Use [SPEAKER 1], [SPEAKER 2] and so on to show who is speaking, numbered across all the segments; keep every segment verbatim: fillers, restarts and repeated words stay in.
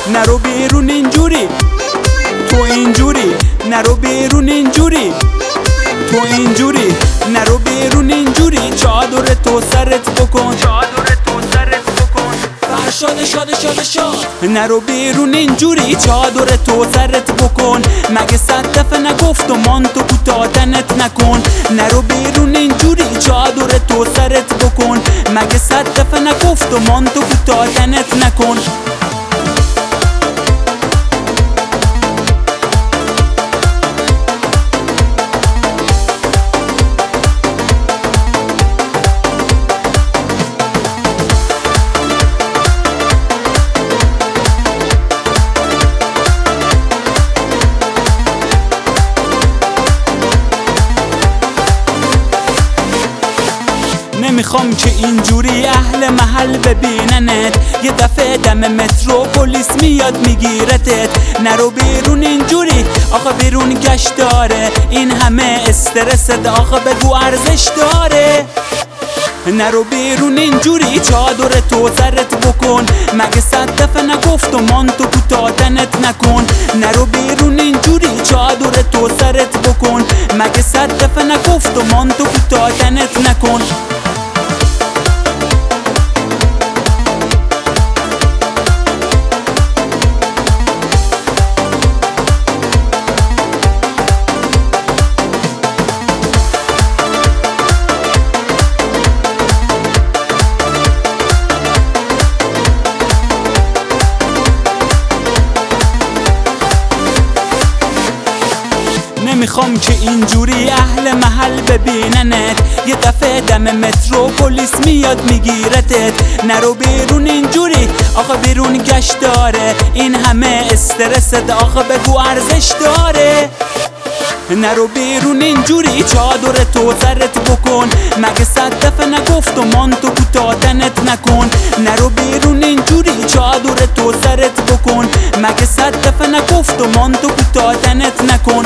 [SPEAKER 1] نرو بیرون اینجوری، تو اینجوری نرو بیرون اینجوری، تو اینجوری نرو بیرون اینجوری. چادر تو سرت بکن، چادر تو سرت بکن، فرشاد شاد شاد شاد. نرو بیرون اینجوری، چادر تو سرت بکن. مگه صد دفعه نگفت و مان تو کوتاه تنت نکن. نرو بیرون اینجوری، چادر تو سرت بکن. مگه صد دفعه نگفت و مان تو کوتاه تنت نکن. نمیخوام که اینجوری اهل محل ببیننت. یه دفعه دم مترو پلیس میاد میگیرتت. نرو بیرون اینجوری، آقا بیرون گشت داره. این همه استرست، آقا بگو ارزش داره. نرو بیرون اینجوری، چادر تو سرت بکن. مگه صد دفعه نگفت و مان تو کوتاه تنت نکن. نرو بیرون اینجوری، چادر تو سرت بکن. مگه صد دفعه نگفت و مان تو کوتاه تنت نکن. نمیخوام که اینجوری اهل محل ببیننت. یه دفعه دم مترو پلیس میاد میگیرتت. نرو بیرون اینجوری، آقا بیرون گشت داره. این همه استرست، آقا بگو ارزش داره. نرو بیرون اینجوری، چادر تو سرت بکن. مگه صد دفعه نگفت و مان تو کوتاه تنت نکن. نرو بیرون اینجوری، چادر تو سرت بکن. مگه صد دفعه نگفت و مان تو کوتاه تنت نکن.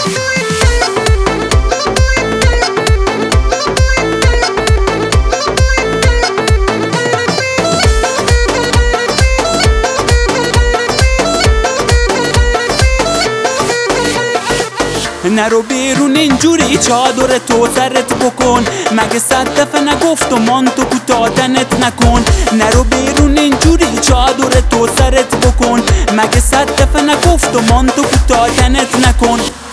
[SPEAKER 1] نرو بیرون اینجوری، چادر تو سرت بکن. مگه صد دفعه نگفت و مان تو کوتاه تنت نکن. نرو بیرون اینجوری، چادر تو سرت بکن. مگه صد دفعه نگفت و مان تو کوتاه تنت نکن.